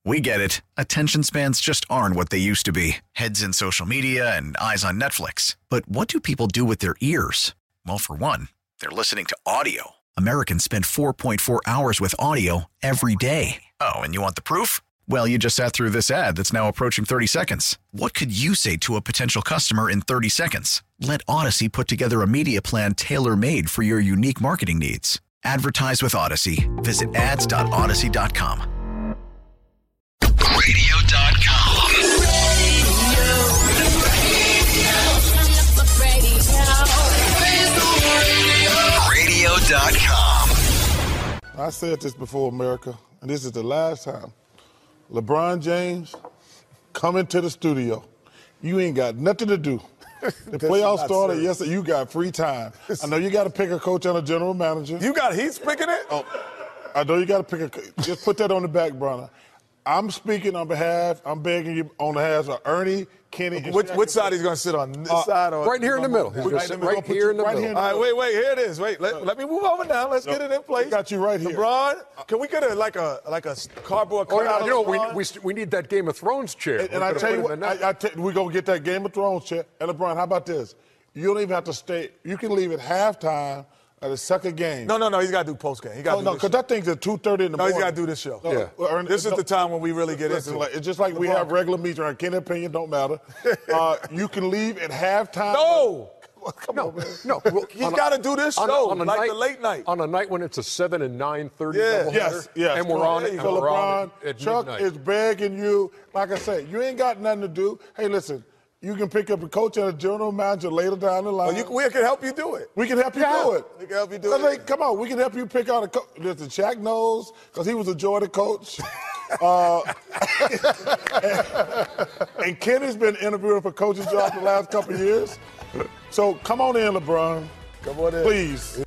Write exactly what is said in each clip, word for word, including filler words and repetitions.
We get it. Attention spans just aren't what they used to be. Heads in social media and eyes on Netflix. But what do people do with their ears? Well, for one, they're listening to audio. Americans spend four point four hours with audio every day. Oh, and you want the proof? Well, you just sat through this ad that's now approaching thirty seconds. What could you say to a potential customer in thirty seconds? Let Odyssey put together a media plan tailor-made for your unique marketing needs. Advertise with Odyssey. Visit ads dot odyssey dot com. radio dot com. radio dot com. I said this before, America, and this is the last time. LeBron James, come into the studio. You ain't got nothing to do. The playoffs started yesterday. You got free time. I know you got to pick a coach and a general manager. You got Heat's picking it? Oh, I know you got to pick a. Just put that on the back burner. I'm speaking on behalf. I'm begging you on behalf of Ernie, Kenny. And Which, Shaq. which side he's going to sit on? This Uh, side or Right here in the middle. He's Right, right, we're right gonna put here you in the right middle. here in All right, wait, wait. Here it is. Wait, let, let me move over now. Let's No. get it in place. Got you right here. LeBron, can we get a like a like a cardboard Oh, cutout? you know, of we, LeBron? we, we need that Game of Thrones chair. And, and We're I gonna tell put you him in what, that. I, I tell, we're going to get that Game of Thrones chair. And LeBron, how about this? You don't even have to stay. You can leave at halftime of the second game. No, no, no. He's got to do post game. He got Oh, to no, do because this that thing's at two thirty in the show. No, he's morning. got to do this show. No, Yeah. well, Ernie, This is no, the time when we really get listen, into like, it. it's just like we LeBron. have regular meetings. Our Kenny opinion don't matter. Uh, you can leave at halftime. No! Come No, on, man. no. Well, He's on a- got to do this on a- show, on a like night- the late night. On a night when it's a seven and nine thirty Yeah. doubleheader, Yes, yes. and we're Come on there it. you And go, we're on LeBron. it at Chuck midnight. is begging you. Like I said, you ain't got nothing to do. Hey, listen, you can pick up a coach and a general manager later down the line. Well, you, we can help you do it. We can help you Yeah. do it. We can help you do Cause it. They, come on, we can help you pick out a coach. Listen, Shaq knows because he was a Jordan coach. uh, and, and Kenny's been interviewing for coaching jobs the last couple of years. So come on in, LeBron. Come on in. Please.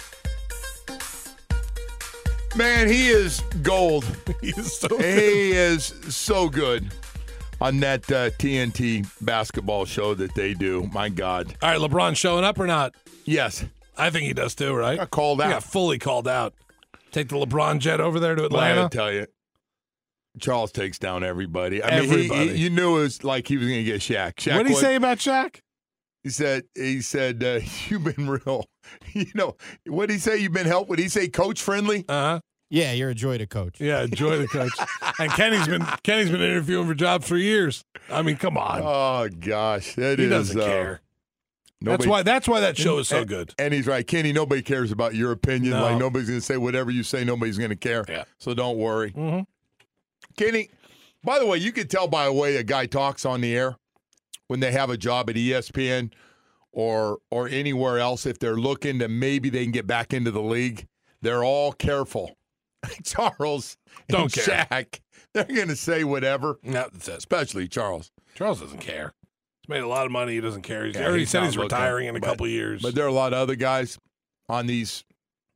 Man, he is gold. He is so He is so good on that uh, T N T basketball show that they do. My God. All right, LeBron showing up or not? Yes. I think he does too, right? Got called He out. got fully called out. Take the LeBron jet over there to Well, I Atlanta. gotta tell you, Charles takes down everybody. I mean, he- Everybody. he- you knew it was like he was going to get Shaq. Shaq What did he was- say about Shaq? He said, he said, uh, you've been real. You know, what did he say? You've been helped? What did he say? Coach friendly? Uh-huh. Yeah, you're a joy to coach. Yeah, enjoy the coach. And Kenny's been Kenny's been interviewing for jobs for years. I mean, come on. Oh, gosh. That he is, doesn't uh, care. nobody- That's why that's why that show is so and, good. And he's right. Kenny, nobody cares about your opinion. No. Like, nobody's going to say whatever you say. Nobody's going to care. Yeah. So don't worry. Mm-hmm. Kenny, by the way, you can tell by the way a guy talks on the air when they have a job at E S P N or or anywhere else if they're looking to maybe they can get back into the league. They're all careful. Charles Don't and care. Shaq, they're going to say whatever, No, that's it. especially Charles. Charles doesn't care. He's made a lot of money. He doesn't care. He's Yeah, already he's said not he's looking, retiring in a but- couple of years. But there are a lot of other guys on these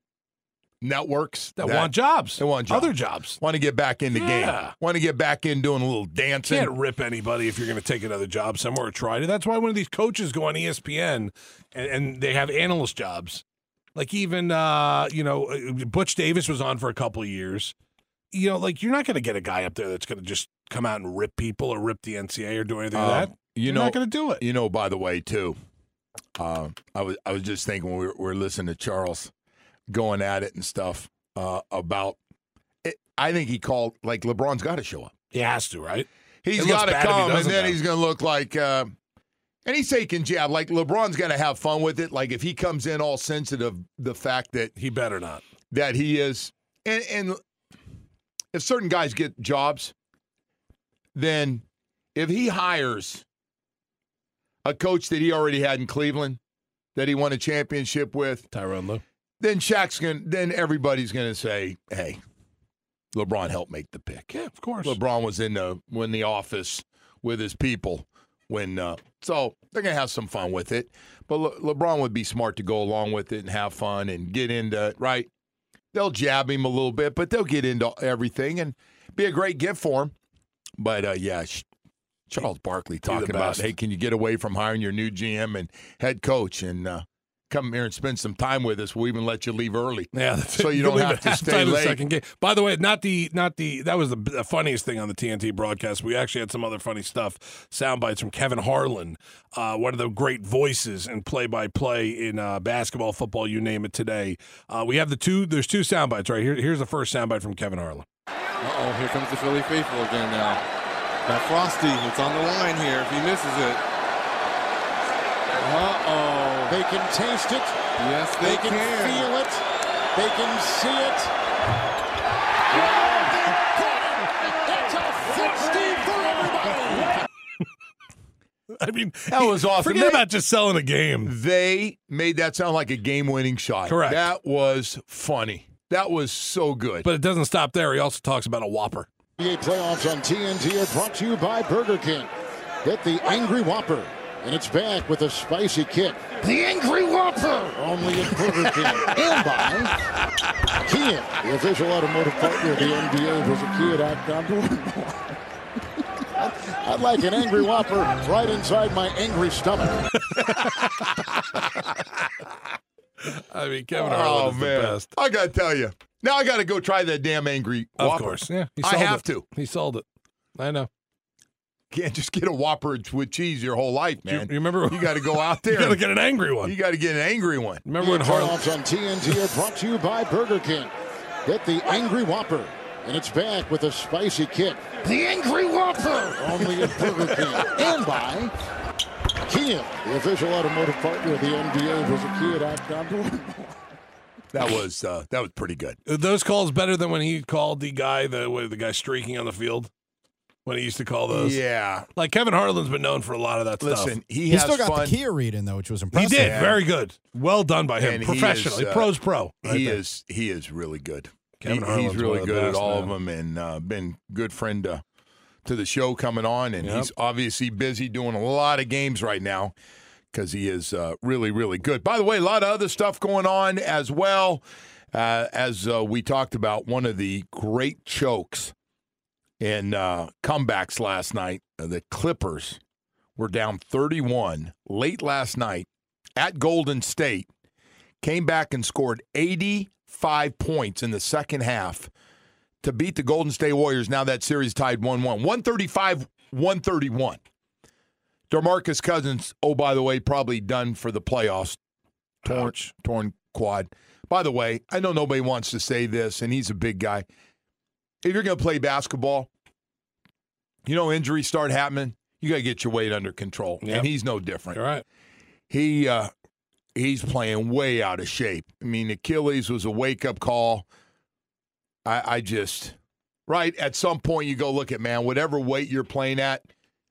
networks that, want jobs. They want jobs. Other jobs. Want to get back in the game. Yeah. Want to get back in doing a little dancing. Can't rip anybody if you're going to take another job somewhere or try to. That's why one of these coaches go on E S P N and, and they have analyst jobs. Like even, uh, you know, Butch Davis was on for a couple of years. You know, like you're not going to get a guy up there that's going to just come out and rip people or rip the N C A A or do anything Um, like that. you You're know, not going to do it. You know, by the way, too, uh, I was I was just thinking when we were, we were listening to Charles going at it and stuff uh, about it. I think he called, like, LeBron's got to show up. He has to, right? He's It looks got to bad if he come, and doesn't, then though. he's going to look like, uh, and he's taking jab. Like, LeBron's going to have fun with it. Like, if he comes in all sensitive, the fact that He better not. that he is, and, and if certain guys get jobs, then if he hires a coach that he already had in Cleveland, that he won a championship with, Tyronn Lue. then Shaq's going to, then everybody's going to say, hey, LeBron helped make the pick. Yeah, of course. LeBron was in the, in the office with his people when, uh, so they're going to have some fun with it. But Le- LeBron would be smart to go along with it and have fun and get into, right? They'll jab him a little bit, but they'll get into everything and be a great gift for him. But, uh, yeah, sh- Charles Barkley talking about, best. hey, can you get away from hiring your new G M and head coach? And uh, come here and spend some time with us, we'll even let you leave early. Yeah, that's so it. you can don't leave have at to stay halftime of the late. second game. By the way, not the not the that was the, the funniest thing on the T N T broadcast. We actually had some other funny stuff. Sound bites from Kevin Harlan, uh, one of the great voices and play-by-play in uh, basketball, football, you name it. Today, uh, we have the two. There's two sound bites right here. Here's the first sound bite from Kevin Harlan. Uh-oh, here comes the Philly faithful again now. Now Frosty, it's on the line here if he misses it. Uh-oh. They can taste it. Yes, they, They can, can. feel it. They can see it. I mean, That was awesome. Forget They- about just selling a game. They made that sound like a game-winning shot. Correct. That was funny. That was so good. But it doesn't stop there. He also talks about a Whopper. N B A playoffs on T N T are brought to you by Burger King. Get the Angry Whopper, and it's back with a spicy kick. The Angry Whopper, only at Burger King. And by Kia, the official automotive partner of the N B A. Visit Kia dot com to learn more. I'd like an Angry Whopper right inside my angry stomach. I mean, Kevin oh, Harlan is man. the best. I got to tell you. Now I got to go try that damn Angry Of Whopper. course. Yeah, he I sold have it. to. He sold it. I know. Can't just get a Whopper with cheese your whole life, You, man. you remember? You got to go out there. You got to get an angry one. You got to get an angry one. Remember when N B A Harlan? playoffs on T N T are brought to you by Burger King. Get the Angry Whopper, and it's back with a spicy kick. The Angry Whopper, only at Burger King. And by Kia, the official automotive partner of the N B A. Visit Kia dot com to learn more. That was uh, that was pretty good. Are those calls better than when he called the guy, the what, the guy streaking on the field? When he used to call those? Yeah. Like Kevin Harlan's been known for a lot of that Listen, stuff. he, He has still got fun. the Kia read in though, which was He impressive. did. Yeah. Very good. Well done by him. And he Professionally. is, uh, Pro's pro. right he there. is he is really good. Kevin He- Harlan's he's really one of the good at best, all man. of them, and uh, been good friend to, to the show coming on. And Yep. he's obviously busy doing a lot of games right now because he is uh, really really good. By the way, a lot of other stuff going on as well. Uh, as uh, we talked about, one of the great chokes and uh, comebacks last night, uh, the Clippers were down thirty-one late last night at Golden State, came back and scored eighty-five points in the second half to beat the Golden State Warriors. Now that series tied one one. one thirty-five one thirty-one. DeMarcus Cousins, oh, by the way, probably done for the playoffs. Torn, torn quad. By the way, I know nobody wants to say this, and he's a big guy. If you're going to play basketball, you know injuries start happening, you got to get your weight under control. Yep. And he's no different. All right. He uh, he's playing way out of shape. I mean, Achilles was a wake-up call. I, I just, right, at some point you go look at, man, whatever weight you're playing at,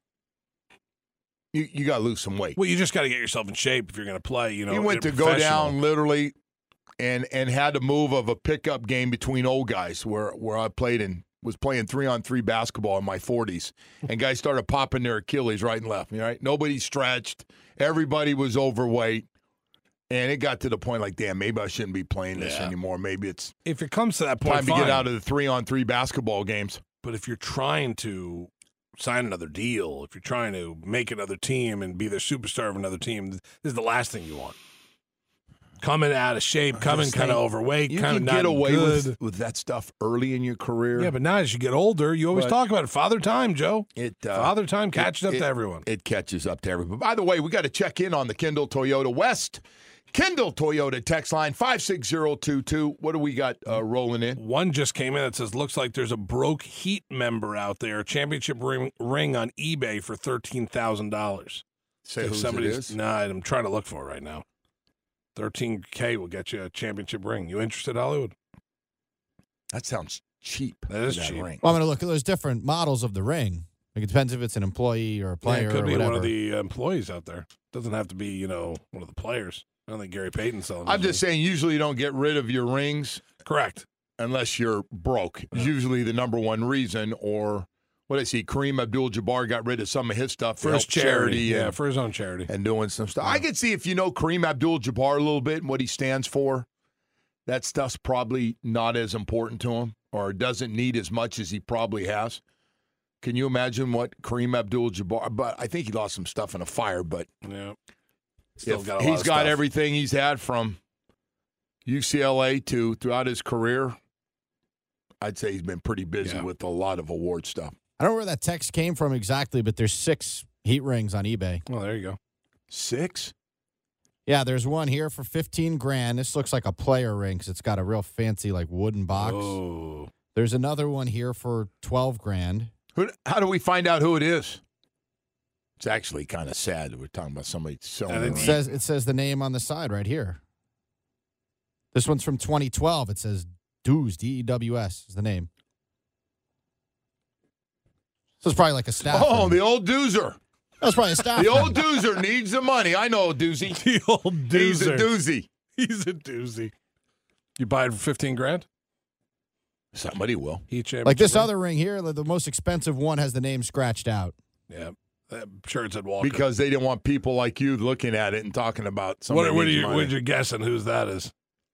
you, you got to lose some weight. Well, you just got to get yourself in shape if you're going to play. You know, He went to you're go professional. down literally and and had to move of a pickup game between old guys where, where I played and was playing three-on-three basketball in my forties. And guys started popping their Achilles right and left. Right? Nobody stretched. Everybody was overweight. And it got to the point like, damn, maybe I shouldn't be playing this Yeah. anymore. Maybe it's If it comes to that point, time to fine. get out of the three-on-three basketball games. But if you're trying to sign another deal, if you're trying to make another team and be the superstar of another team, this is the last thing you want. Coming out of shape, coming Just kind of saying, overweight, You kind of can not get away good. with, with that stuff early in your career. Yeah, but now as you get older, you always But- talk about it. Father time, Joe. It uh, Father time catches it- up it- to everyone. It catches up to everyone. By the way, we got to check in on the Kendall Toyota West. Kendall Toyota text line five six zero two two. What do we got uh, rolling in? One just came in that says, looks like there's a broke Heat member out there, championship ring, ring on eBay for thirteen thousand dollars. Say If whose it somebody's- is? Nah, I'm trying to look for it right now. thirteen K will get you a championship ring. You interested, Hollywood? That sounds cheap. That is for cheap. ring. Well, I'm going to look. There's different models of the ring. Like it depends if it's an employee or a Yeah, player it could or be whatever. one of the uh, employees out there. Doesn't have to be, you know, one of the players. I don't think Gary Payton's selling. I'm his just saying, usually you don't get rid of your rings ring. Correct. unless you're broke. It's usually the number one reason. Or what I see, Kareem Abdul-Jabbar got rid of some of his stuff For to his help charity. Yeah, and, for his own charity. and doing some stuff. I could see if you know Kareem Abdul-Jabbar a little bit and what he stands for, that stuff's probably not as important to him or doesn't need as much as he probably has. Can you imagine what Kareem Abdul-Jabbar? But I think he lost some stuff in a fire. But Yeah. Still if got a lot he's of got stuff. everything he's had from U C L A to throughout his career, I'd say he's been pretty busy Yeah. with a lot of award stuff. I don't know where that text came from exactly, but there's six heat rings on eBay. Well, there you go. Six? Yeah, there's one here for fifteen grand. This looks like a player ring because it's got a real fancy like wooden box. Oh. There's another one here for twelve grand. Who, how do we find out who it is? It's actually kind of sad that we're talking about somebody selling It it. says it says the name on the side right here. This one's from twenty twelve. It says Dews, D E W S is the name. So it's probably like a staff. Oh, ring. the old doozer. That's probably a staff. The ring. old doozer needs the money. I know, doozy. The old He's a doozer. doozy. He's a doozy. You buy it for fifteen grand? Somebody will. Heat championship Like this ring? other ring here, the the most expensive one has the name scratched out. Yeah. I'm sure it said Walker. Because they didn't want people like you looking at it and talking about what, somebody what, are needs you, money. what are you guessing whose that is?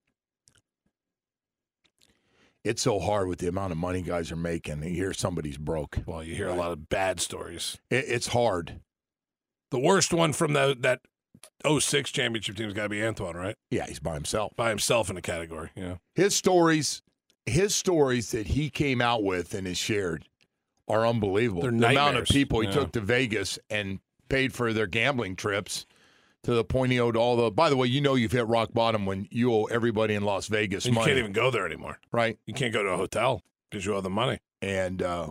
It's so hard with the amount of money guys are making. You hear somebody's broke. Well, you hear a lot of bad stories. It, it's hard. The worst one from the, that oh six championship team's got to be Antoine, right? Yeah, he's by himself. By himself in a category, yeah. His stories, his stories that he came out with and is shared are unbelievable. They're the amount of nightmares. people he Yeah. took to Vegas and paid for their gambling trips to the point he owed all the. By the way, you know you've hit rock bottom when you owe everybody in Las Vegas And you money. can't even go there anymore. Right. You can't go to a hotel because you owe the money. And uh,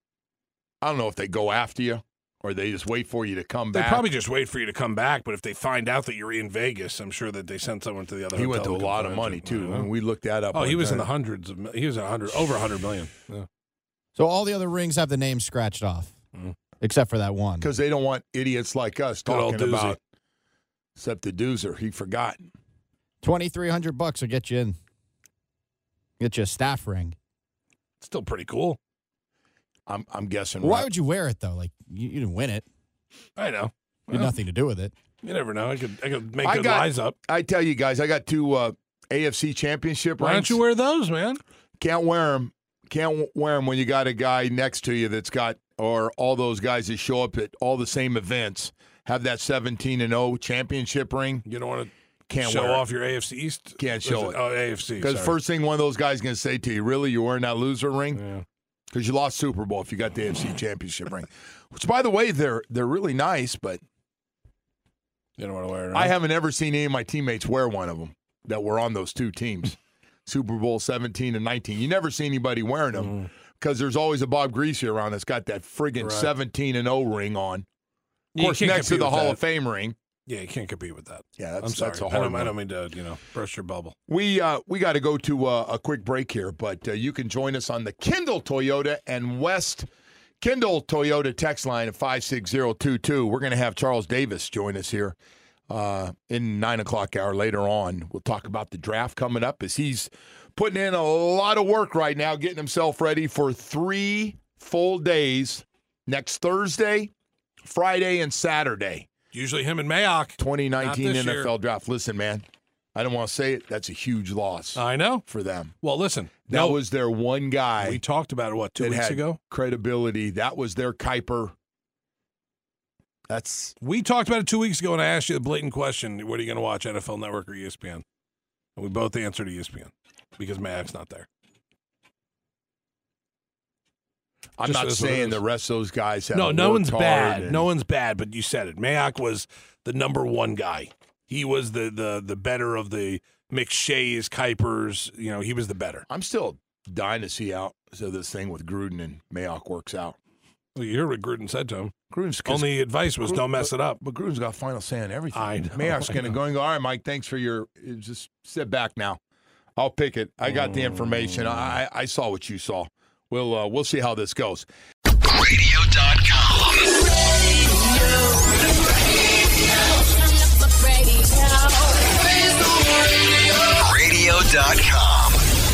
I don't know if they go after you or they just wait for you to come They back. probably just wait for you to come back, but if they find out that you're in Vegas, I'm sure that they sent someone to the other He hotel. went to a to lot of confirm money it. too. Yeah. When we looked that up. Oh, one he was in the time. hundreds of. mil- He was in a hundred, over a hundred million. Yeah. So all the other rings have the name scratched off, Mhm. except for that one. Because they don't want idiots like us Good old talking doozy. about. Except the doozer, he forgot. Twenty three hundred bucks will get you in. Get you a staff ring. Still pretty cool. I'm I'm guessing. Why right. would you wear it though? Like you, you didn't win it. I know. You had Well, nothing to do with it. You never know. I could, I could make I good got- lies up. I tell you guys, I got two uh, A F C championship Why rings. don't you wear those, man? Can't wear them. Can't wear them when you got a guy next to you that's got, or all those guys that show up at all the same events have that seventeen and oh championship ring. You don't want to Can't show wear it. off your A F C East. Can't Is show it. Oh, A F C. Because sorry. first thing one of those guys is going to say to you, really, you're wearing that loser ring? Yeah. Because you lost Super Bowl if you got the A F C championship ring. Which, by the way, they're they're really nice, but You don't want to wear it. I huh? haven't ever seen any of my teammates wear one of them that were on those two teams, Super Bowl seventeen and nineteen. You never see anybody wearing them because there's always a Bob Greasy around that's got that friggin' Right. seventeen and oh ring on. Of You course, can't next to compete the with Hall that. of Fame ring. Yeah, you can't compete with that. Yeah, that's, I'm sorry. that's a I hard don't, I one. don't mean to, you know, burst your bubble. We uh, we got to go to uh, a quick break here, but uh, you can join us on the Kindle Toyota and West Kindle Toyota text line at five six zero two two. We're going to have Charles Davis join us here uh, in nine o'clock hour later on. We'll talk about the draft coming up as he's putting in a lot of work right now, getting himself ready for three full days next Thursday, Friday, and Saturday. Usually him and Mayock. twenty nineteen Not this N F L year. draft. Listen, man, I don't want to say it. That's a huge loss I know. for them. Well, listen. That no, was their one guy we talked about it, what, two that weeks had ago? credibility. That was their Kuiper. That's We talked about it two weeks ago, and I asked you the blatant question, what are you going to watch, N F L Network or E S P N? And we both answered E S P N because Mayock's not there. I'm Just not is what it saying is. the rest of those guys have No, no worked one's hard bad. and- No one's bad, but you said it. Mayock was the number one guy. He was the the the better of the McShays, Kuipers. You know, he was the better. I'm still dying to see how so this thing with Gruden and Mayock works out. Well, you heard what Gruden said to him. Gruden's Only advice was Gruden- don't mess it up. but Gruden's got final say on everything. I know, Mayock's I going to know. go and go. All right, Mike. Thanks for your. Just sit back now. I'll pick it. I got the information. I I saw what you saw. We'll uh, we'll see how this goes. radio dot com. radio dot com.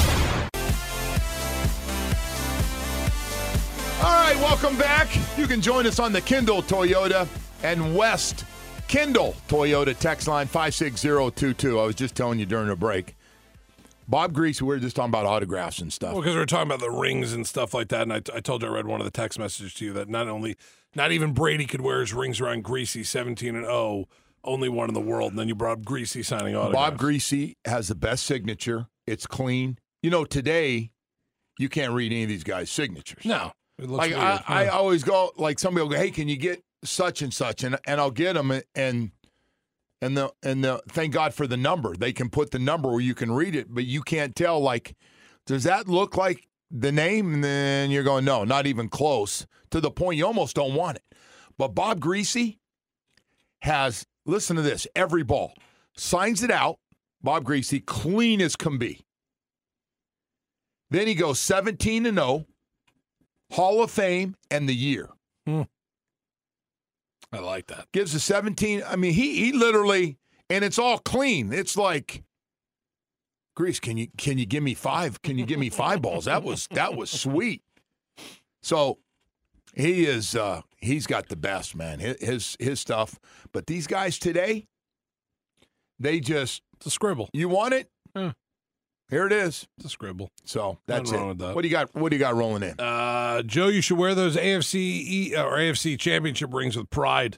All right, welcome back. You can join us on the Kindle Toyota and West Kindle Toyota text line five six zero two two. I was just telling you during the break. Bob Greasy, we were just talking about autographs and stuff. Well, because we were talking about the rings and stuff like that, and I, I told you I read one of the text messages to you that not only, not even Brady could wear his rings around Greasy seventeen and oh, only one in the world. And then you brought up Greasy signing autographs. Bob Greasy has the best signature. It's clean. You know, today you can't read any of these guys' signatures. No, it looks like weird. I, I Yeah. always go like somebody will go, hey, can you get such and such, and and I'll get them, and and the and the thank God for the number. They can put the number where you can read it, but you can't tell. Like, does that look like the name? And then you're going, no, not even close. To the point you almost don't want it. But Bob Greasy has, listen to this, every ball. Signs it out, Bob Greasy, clean as can be. Then he goes seventeen and oh, Hall of Fame, and the year. Hmm. I like that. Gives a seventeen. I mean, he he literally, and it's all clean. It's like, Grease, can you can you give me five? Can you give me five balls? That was that was sweet. So he is uh, he's got the best, man. His, his his stuff. But these guys today, they just It's a scribble. You want it? Yeah. Here it is. It's a scribble. So that's Nothing it. wrong with that. What do you got? What do you got rolling in? Uh, Joe, you should wear those A F C E, or A F C Championship rings with pride.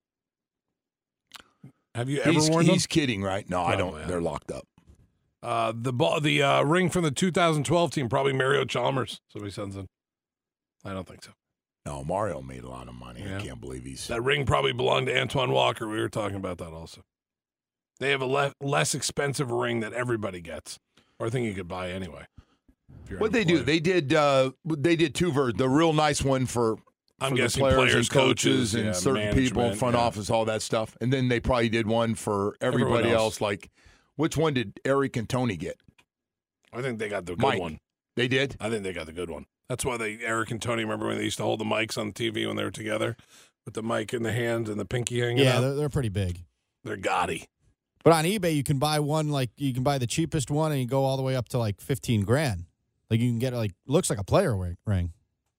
Have you ever he's, worn them? He's kidding, right? No, I Oh, don't. man. They're locked up. Uh, the ball, the uh, ring from the two thousand twelve team, probably Mario Chalmers. Somebody sends in. I don't think so. No, Mario made a lot of money. Yeah. I can't believe he's. That ring probably belonged to Antoine Walker. We were talking about that also. They have a le- less expensive ring that everybody gets, or I think you could buy anyway. if you're What they do? unemployed. They did. Uh, they did two versions. The real nice one for, I'm for the guessing players, players, and coaches, coaches, and yeah, certain people, management, front yeah. office, all that stuff. And then they probably did one for everybody Everyone else. else. Like, which one did Eric and Tony get? I think they got the good Mike. one. They did. I think they got the good one. That's why they Eric and Tony. Remember when they used to hold the mics on T V when they were together, with the mic in the hand and the pinky hanging Yeah, out? they're, they're pretty big. They're gaudy. But on eBay, you can buy one, like, you can buy the cheapest one and you go all the way up to like fifteen grand. Like, you can get, like, looks like a player ring. ring.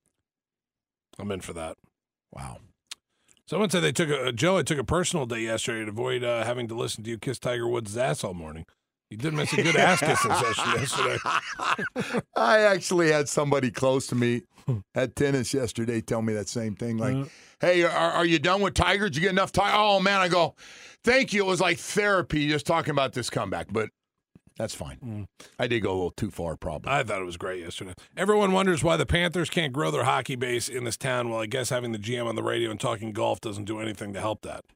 I'm in for that. Wow. Someone said they took a Joe. I took a personal day yesterday to avoid uh, having to listen to you kiss Tiger Woods' ass all morning. You did miss a good ass kissing session yesterday. I actually had somebody close to me at tennis yesterday tell me that same thing. Like, Uh, hey, are, are you done with Tiger? Did you get enough Tiger? Oh, man. I go, thank you. It was like therapy just talking about this comeback, but that's fine. Mm. I did go a little too far, probably. I thought it was great yesterday. Everyone wonders why the Panthers can't grow their hockey base in this town. Well, I guess having the G M on the radio and talking golf doesn't do anything to help that.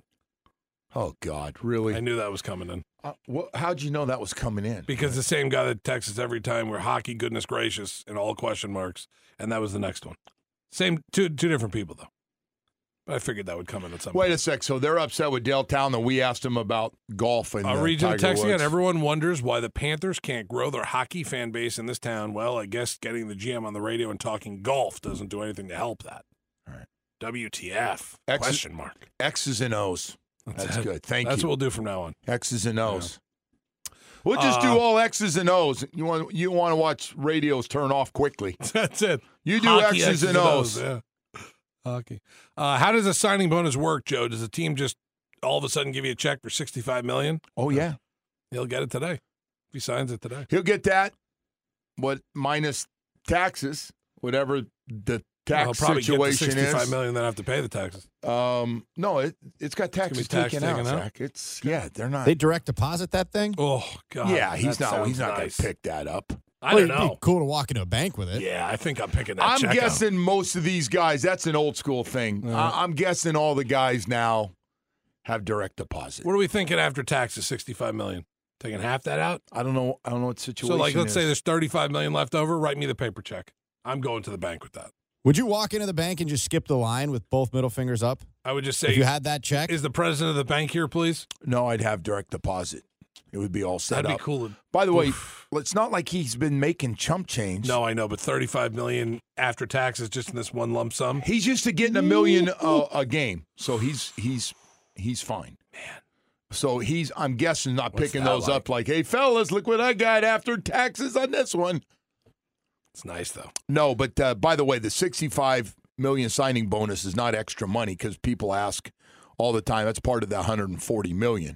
Oh, God, really? I knew that was coming in. Uh, wh- how'd you know that was coming in? Because the same guy that texts us every time we're hockey, goodness gracious, and all question marks, and that was the next one. Same, two two different people, though. But I figured that would come in at some Wait point. a sec. So they're upset with Dale Town that we asked them about golf and I'll uh, read you the Tiger text again. Woods. Everyone wonders why the Panthers can't grow their hockey fan base in this town. Well, I guess getting the G M on the radio and talking golf doesn't do anything to help that. All right. W T F? X- Question mark. X's and O's. That's it. good. Thank That's you. what we'll do from now on. X's and O's. We'll just Uh, do all X's and O's. You want you want to watch radios turn off quickly. That's it. You do Hockey X's, and O's. Yeah. Hockey. Uh, how does a signing bonus work, Joe? Does the team just all of a sudden give you a check for sixty-five million Oh yeah, He'll get it today. If he signs it today. he'll get that. What minus taxes, whatever the tax He'll probably get the situation sixty-five is. million, then have to pay the taxes. Um, no, it it's got gonna taxes be tax taken, out, taken out? Zach. It's yeah, they're not. They direct deposit that thing? Oh God. yeah, he's that not. He's sounds not nice. going to pick that up. I Well, don't it'd know. be cool to walk into a bank with it. Yeah, I think I'm picking that I'm check out. guessing most of these guys. That's an old school thing. Uh-huh. I, I'm guessing all the guys now have direct deposit. What are we thinking after taxes? Sixty-five million. Taking half that out. I don't know. I don't know what situation. So, like, let's is. say there's thirty-five million left over. Write me the paper check. I'm going to the bank with that. Would you walk into the bank and just skip the line with both middle fingers up? I would just say, If you had that check? is the president of the bank here, please? No, I'd have direct deposit. It would be all set That'd up. be cool. By the way, Oof. it's not like he's been making chump change. No, I know, but thirty-five million after taxes just in this one lump sum. He's used to getting a million uh, a game, so he's he's he's fine. Man. So he's, I'm guessing, not What's picking that those like? up like, hey, fellas, look what I got after taxes on this one. It's nice though. No, but uh, by the way, the sixty-five million signing bonus is not extra money because people ask all the time. That's part of the one hundred forty million.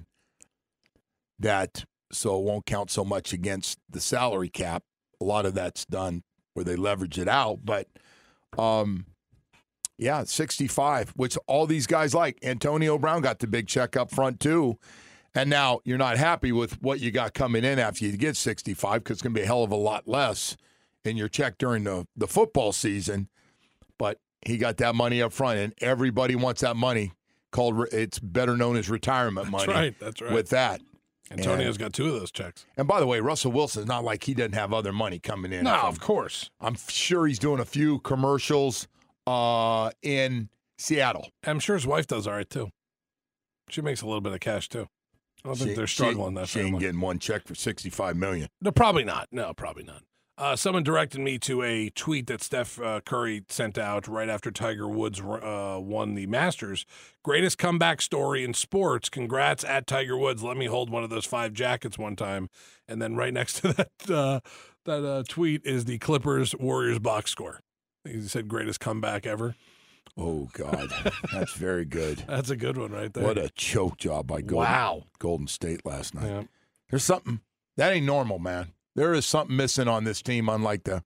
That so it won't count so much against the salary cap. A lot of that's done where they leverage it out, but um, Yeah, sixty-five, which all these guys like. Antonio Brown got the big check up front, too. And now you're not happy with what you got coming in after you get sixty-five because it's going to be a hell of a lot less in your check during the, the football season. But he got that money up front, and everybody wants that money. Called It's better known as retirement money. That's right. That's right. With that. Antonio's and, got two of those checks. And by the way, Russell Wilson's not like he doesn't have other money coming in. No, of course. I'm sure he's doing a few commercials uh, in Seattle. I'm sure his wife does all right, too. She makes a little bit of cash, too. I don't she, think they're struggling she, that She family. ain't getting one check for sixty-five million dollars. No, probably not. No, probably not. Uh, someone directed me to a tweet that Steph uh, Curry sent out right after Tiger Woods uh, won the Masters. Greatest comeback story in sports. Congrats at Tiger Woods. Let me hold one of those five jackets one time. And then right next to that uh, that uh, tweet is the Clippers Warriors box score. He said greatest comeback ever. Oh, God. That's very good. That's a good one right there. What a choke job by Golden, wow. Golden State last night. Yeah. There's something. That ain't normal, man. There is something missing on this team, unlike the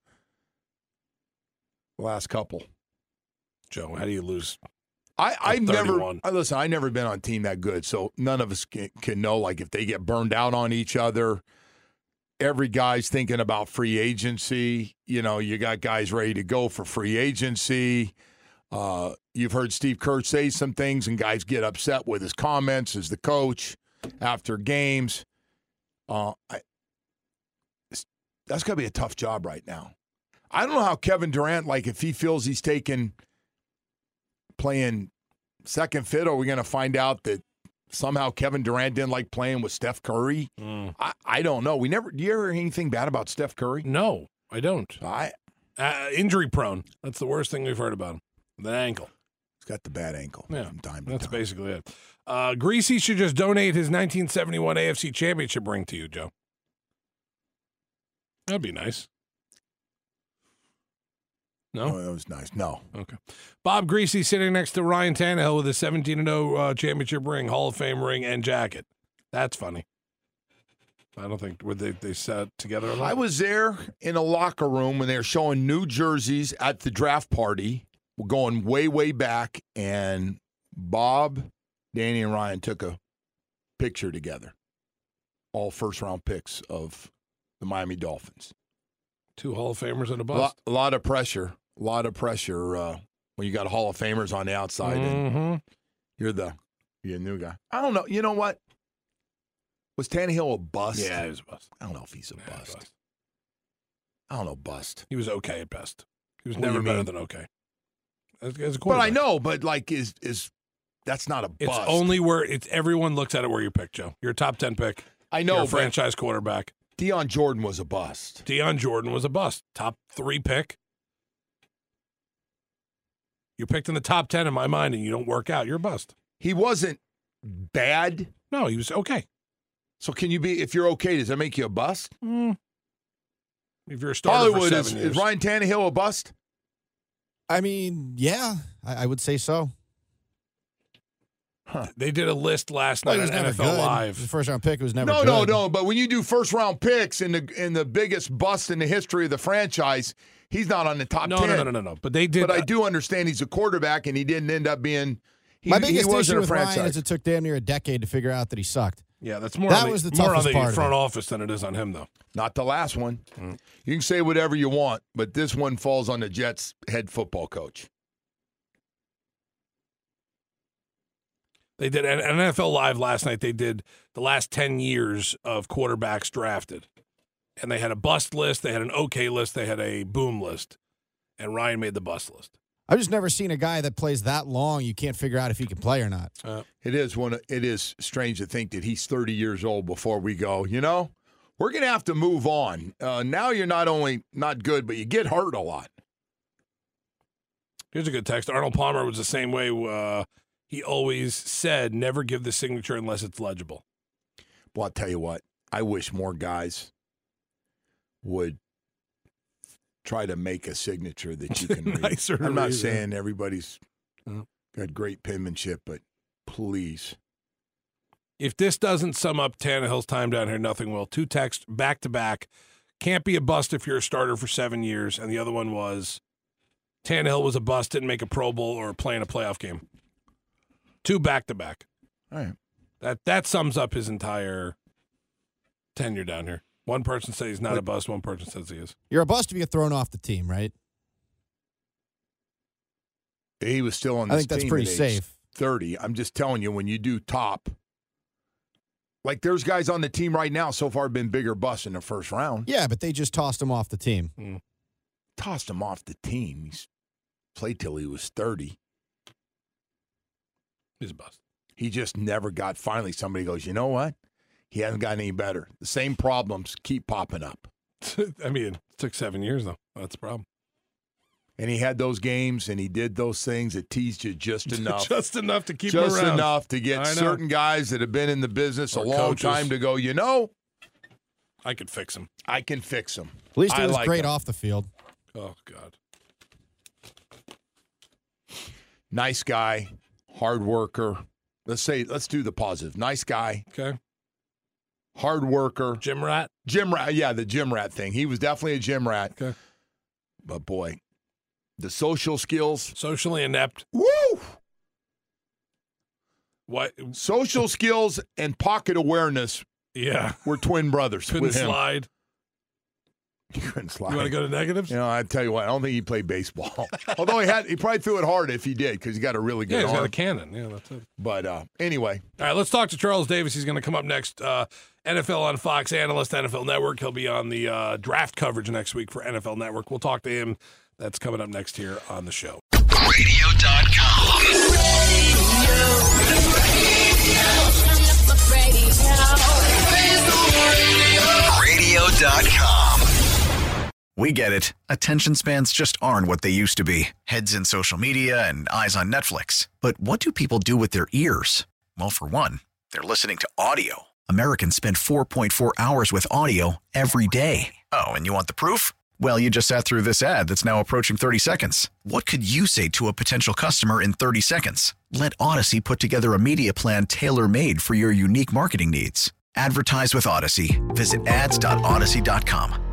last couple. Joe, how do you lose? I, I've never, thirty-one? I, listen, I've never been on a team that good, so none of us can, can know, like, if they get burned out on each other. Every guy's thinking about free agency. You know, you got guys ready to go for free agency. Uh, you've heard Steve Kerr say some things, and guys get upset with his comments as the coach after games. Uh, I, that's going to be a tough job right now. I don't know how Kevin Durant, like, if he feels he's taking playing second fiddle, are we going to find out that somehow Kevin Durant didn't like playing with Steph Curry? Mm. I, I don't know. We never. Do you ever hear anything bad about Steph Curry? No, I don't. I uh, injury prone. That's the worst thing we've heard about him. The ankle. He's got the bad ankle. Yeah, from time to that's time. basically it. Uh, Greasy should just donate his nineteen seventy-one A F C Championship ring to you, Joe. That'd be nice. No? Oh, that was nice. No. Okay. Bob Greasy sitting next to Ryan Tannehill with a seventeen and oh uh, championship ring, Hall of Fame ring, and jacket. That's funny. I don't think, would they, they sat together a lot? I was there in a locker room when they were showing new jerseys at the draft party. We're going way, way back, and Bob, Danny, and Ryan took a picture together. All first-round picks of the Miami Dolphins. Two Hall of Famers and a A bust. lot, a lot of pressure. A lot of pressure uh, when you got Hall of Famers on the outside mm-hmm. and you're the you're a new guy. I don't know. You know what? Was Tannehill a bust? Yeah, he was a bust. I don't know if he's a Yeah, bust. bust. I don't know, bust. He was okay at best. He was What do never you better mean? than okay. As, as a But I quarterback. know, but like, is is that's not a It's bust. only where it's everyone looks at it where you pick, Joe. You're a top ten pick. I know, You're a but franchise quarterback. Deion Jordan was a bust. Deion Jordan was a bust. Top three pick. You're picked in the top ten in my mind, and you don't work out. You're a bust. He wasn't bad. No, he was okay. So can you be? If you're okay, does that make you a bust? Mm. If you're a starter for Hollywood seven is, years. is Ryan Tannehill a bust? I mean, yeah, I, I would say so. They did a list last Well, night he was on never N F L good. Live. The first round pick was never No, good. no, no. But when you do first round picks in the in the biggest bust in the history of the franchise, he's not on the top No, ten. no, no, no, no, no. But they did. But I do understand he's a quarterback, and he didn't end up being. He, My he biggest wasn't issue a with franchise. Ryan is it took damn near a decade to figure out that he sucked. Yeah, that's more. That on was the more on toughest the part of front it. office than it is on him, though. Not the last one. Mm. You can say whatever you want, but this one falls on the Jets' head football coach. They did an N F L Live last night. They did the last ten years of quarterbacks drafted, and they had a bust list, they had an okay list, they had a boom list, and Ryan made the bust list. I've just never seen a guy that plays that long. You can't figure out if he can play or not. Uh, It is one. It is strange to think that he's thirty years old before we go. You know, we're going to have to move on. Uh, now you're not only not good, but you get hurt a lot. Here's a good text. Arnold Palmer was the same way. Uh, he always said, never give the signature unless it's legible. Well, I'll tell you what. I wish more guys would try to make a signature that you can read. Nicer to I'm not read, saying everybody's Uh-huh. got great penmanship, but please. If this doesn't sum up Tannehill's time down here, nothing will. Two texts back to back. Can't be a bust if you're a starter for seven years. And the other one was, Tannehill was a bust, didn't make a Pro Bowl or play in a playoff game. Two back-to-back. All right. That that sums up his entire tenure down here. One person says he's not a bust. One person says he is. You're a bust if you get thrown off the team, right? He was still on this I think that's team pretty at age safe. thirty. I'm just telling you, when you do top, like there's guys on the team right now so far been bigger busts in the first round. Yeah, but they just tossed him off the team. Mm. Tossed him off the team. He's played till he was thirty. He's a bust. He just never got, finally somebody goes, you know what? He hasn't gotten any better. The same problems keep popping up. I mean, it took seven years, though. That's the problem. And he had those games, and he did those things that teased you just enough. Just enough to keep just him around. enough to get I know. certain guys that have been in the business Or a long coaches. time to go, you know, I could fix him. I can fix him. At least he I was like great him. off the field. Oh, God. Nice guy, hard worker. Let's say, let's do the positive. Nice guy, Okay. hard worker. Gym rat? Gym rat, yeah, the gym rat thing. He was definitely a gym rat. Okay. But boy, the social skills. Socially inept. Woo! What? Social skills and pocket awareness Yeah. were twin brothers. Couldn't with him. slide. He couldn't slide. You want to go to negatives? You know, I tell you what, I don't think he played baseball. Although he had, he probably threw it hard if he did because he got a really good Yeah, he's arm. got a cannon. Yeah, that's it. But uh, anyway, All right, let's talk to Charles Davis. He's going to come up next. Uh, N F L on Fox, analyst, N F L Network. He'll be on the uh, draft coverage next week for N F L Network. We'll talk to him. That's coming up next here on the show. radio dot com. radio dot com. We get it. Attention spans just aren't what they used to be. Heads in social media and eyes on Netflix. But what do people do with their ears? Well, for one, they're listening to audio. Americans spend four point four hours with audio every day. Oh, and you want the proof? Well, you just sat through this ad that's now approaching thirty seconds. What could you say to a potential customer in thirty seconds? Let Odyssey put together a media plan tailor-made for your unique marketing needs. Advertise with Odyssey. Visit ads dot odyssey dot com.